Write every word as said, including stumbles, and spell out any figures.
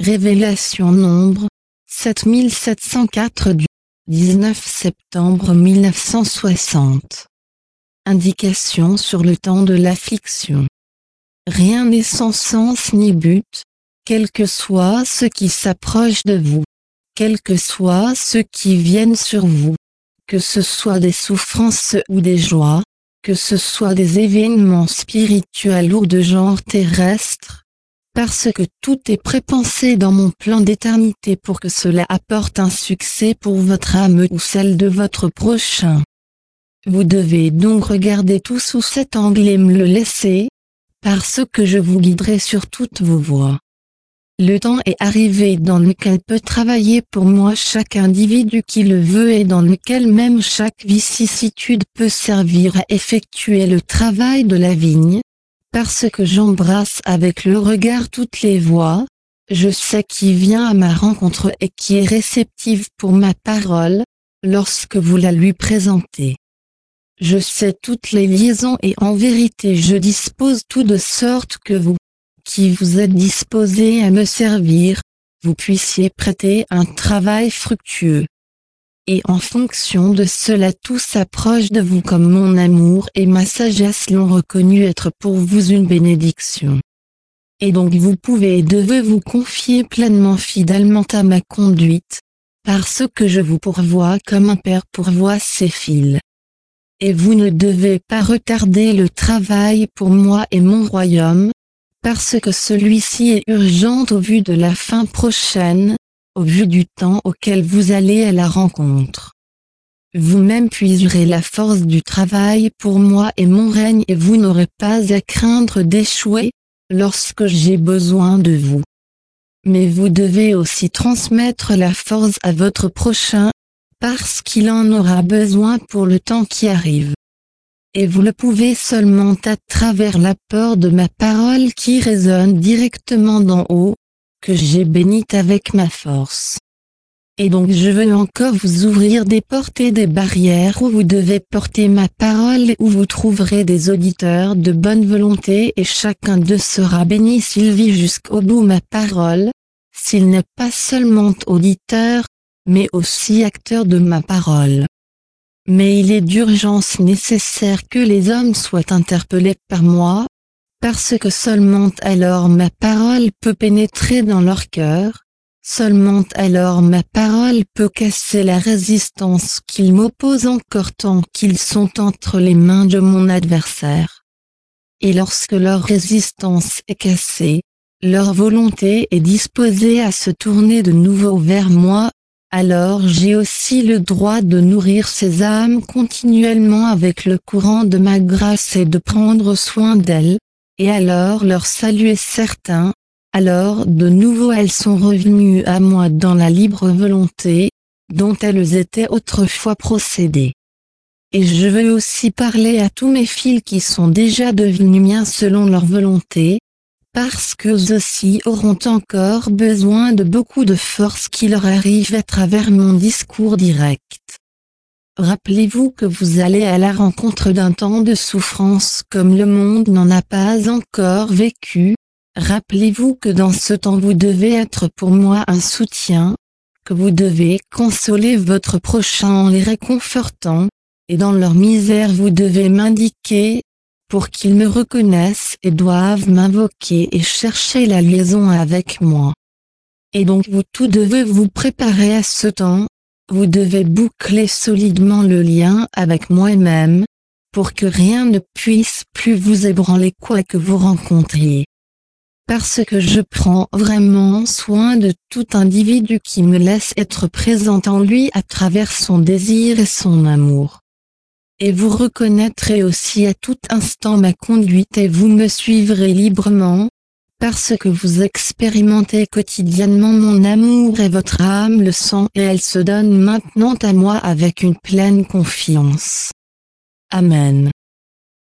Révélation nombre sept mille sept cent quatre du dix-neuf septembre mille neuf cent soixante. Indication sur le temps de l'affliction. Rien n'est sans sens ni but, quel que soit ce qui s'approche de vous, quels que soient ceux qui viennent sur vous, que ce soit des souffrances ou des joies, que ce soit des événements spirituels ou de genre terrestre, parce que tout est prépensé dans mon plan d'éternité pour que cela apporte un succès pour votre âme ou celle de votre prochain. Vous devez donc regarder tout sous cet angle et me le laisser, parce que je vous guiderai sur toutes vos voies. Le temps est arrivé dans lequel peut travailler pour moi chaque individu qui le veut et dans lequel même chaque vicissitude peut servir à effectuer le travail de la vigne. Parce que j'embrasse avec le regard toutes les voix, je sais qui vient à ma rencontre et qui est réceptive pour ma parole, lorsque vous la lui présentez. Je sais toutes les liaisons et en vérité je dispose tout de sorte que vous, qui vous êtes disposés à me servir, vous puissiez prêter un travail fructueux. Et en fonction de cela tout s'approche de vous comme mon amour et ma sagesse l'ont reconnu être pour vous une bénédiction. Et donc vous pouvez et devez vous confier pleinement fidèlement à ma conduite, parce que je vous pourvois comme un père pourvoit ses fils. Et vous ne devez pas retarder le travail pour moi et mon royaume, parce que celui-ci est urgent au vu de la fin prochaine, au vu du temps auquel vous allez à la rencontre. Vous-même puiserez la force du travail pour moi et mon règne et vous n'aurez pas à craindre d'échouer, lorsque j'ai besoin de vous. Mais vous devez aussi transmettre la force à votre prochain, parce qu'il en aura besoin pour le temps qui arrive. Et vous le pouvez seulement à travers l'apport de ma parole qui résonne directement d'en haut, que j'ai bénite avec ma force. Et donc je veux encore vous ouvrir des portes et des barrières où vous devez porter ma parole et où vous trouverez des auditeurs de bonne volonté et chacun d'eux sera béni s'il vit jusqu'au bout ma parole, s'il n'est pas seulement auditeur, mais aussi acteur de ma parole. Mais il est d'urgence nécessaire que les hommes soient interpellés par moi, parce que seulement alors ma parole peut pénétrer dans leur cœur, seulement alors ma parole peut casser la résistance qu'ils m'opposent encore tant qu'ils sont entre les mains de mon adversaire. Et lorsque leur résistance est cassée, leur volonté est disposée à se tourner de nouveau vers moi, alors j'ai aussi le droit de nourrir ces âmes continuellement avec le courant de ma grâce et de prendre soin d'elles. Et alors leur salut est certain, alors de nouveau elles sont revenues à moi dans la libre volonté, dont elles étaient autrefois procédées. Et je veux aussi parler à tous mes fils qui sont déjà devenus miens selon leur volonté, parce qu'eux aussi auront encore besoin de beaucoup de force qui leur arrive à travers mon discours direct. Rappelez-vous que vous allez à la rencontre d'un temps de souffrance comme le monde n'en a pas encore vécu. Rappelez-vous que dans ce temps vous devez être pour moi un soutien, que vous devez consoler votre prochain en les réconfortant, et dans leur misère vous devez m'indiquer, pour qu'ils me reconnaissent et doivent m'invoquer et chercher la liaison avec moi. Et donc vous tous devez vous préparer à ce temps. Vous devez boucler solidement le lien avec moi-même, pour que rien ne puisse plus vous ébranler quoi que vous rencontriez. Parce que je prends vraiment soin de tout individu qui me laisse être présent en lui à travers son désir et son amour. Et vous reconnaîtrez aussi à tout instant ma conduite et vous me suivrez librement, parce que vous expérimentez quotidiennement mon amour et votre âme le sent et elle se donne maintenant à moi avec une pleine confiance. Amen.